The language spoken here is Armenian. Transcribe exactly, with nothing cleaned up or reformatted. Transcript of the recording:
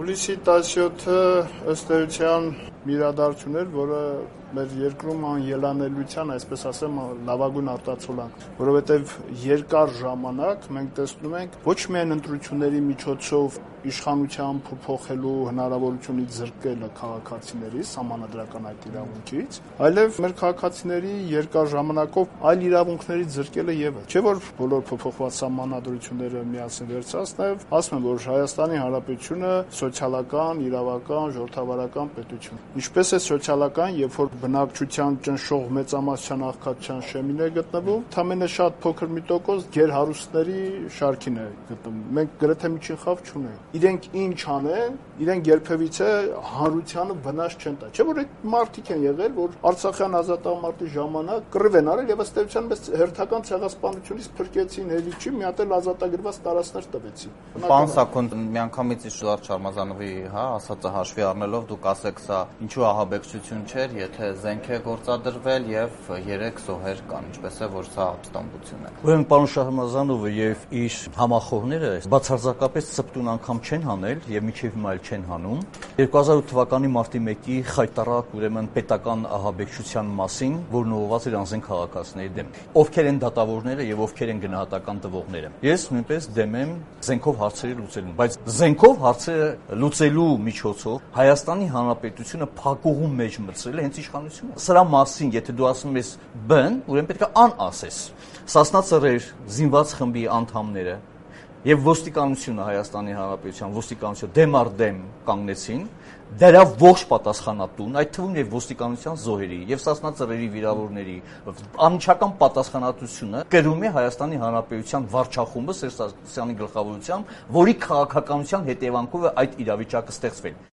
Հուլիսի տասյոթը ըստ էության իրադարձություն էր, որը մեր երկրում անելանելիության, այսպես ասեմ, լավագույն արտացոլանք, որովհետև երկար ժամանակ մենք տեսնում ենք ոչ միայն ընտրությունների միջոցով իշխանության փոփոխելու հնարավորությունից զրկելը քաղաքացիների սահմանադրական այդ իրավունքից, այլև մեր քաղաքացիների երկար ժամանակով այլ իրավունքներից զրկելը ևս։ Չէ՞ որ բոլոր փոփոխված սահմանադրությունները միասին վերցած նաև ասում են, որ Հայաստանի Հանրապետությունը սոցիալական, իրավական, ժողովրդավարական պետություն։ Ինչպես է սոցիալական, երբ որ բնակչության ճնշող մեծամասնության աղքատության շեմին է գտնվում, ընդամենը շատ փոքր մի տոկոս գերհարուստների շարքին է գտնվում։ Մենք գրեթե միջին խավ չունենք։ Իրենք ինչ անեն, իրենք երբևիցե հանրությանը վնաս չեն տա։ Չէ՞ որ այդ մարդիկ են եղել, որ Արցախյան ազատամարտի ժամանակ կռիվ են արել եւ ըստ էության մեծ հերթական ցեղասպանությունից փրկեցին Հելիճի, մի հատ էլ ազատագրված տարածքներ տվեցին։ Պարոն Սաքոն, միանգամից Շուլար Չարմազանովի, հա, ասածը հաշվի առնելով դուք ասեք, սա ինչու ահաբեկչություն չէր, եթե զենք է գործադրվել եւ երեք զոհեր կան, ինչպես է որ սա ապստամբություն է։ Ուրեմն պարոն Շահմազանովը եւ իր համախոհները բացարձակապես ծպտուն անգամ չեն հանել եւ միջև հիմա էլ չեն հանում երկու հազար ութ թվականի մարտի մեկի խայտարակ ուրեմն պետական ահաբեկչության մասին, որն ուղղված էր անզենք քաղաքացիների դեմ։ Ովքեր են դատավորները եւ ովքեր են գնահատական տվողները։ Ես նույնպես դեմ եմ զենքով հարցերի լուծելուն, բայց զենքով հարցերը լուծելու միջոցով Հայաստանի Հանրապետությունը փակուղու մեջ մտցրել է հենց իշխանությունը։ Սրա մասին, եթե դու ասում ես բն, ուրեմն պետք է ան ասես։ Սասնա ծռեր զինված խմբի անդամները եւ ոստիկանությունը Հայաստանի Հանրապետության ոստիկանությունը դեմ առ դեմ կանգնեցին, դրա ողջ պատասխանատուն, այդ թվում եւ ոստիկանության զոհերի եւ Սասնա ծռերի վիրավորների անմիջական պատասխանատվությունը կրում է Հայաստանի Հանրապետության վարչախումբը Սերժ Սարգսյանի գլխավորությամբ, որի քաղաքականության հետևանքով է այդ իրավիճակը ստեղծվել։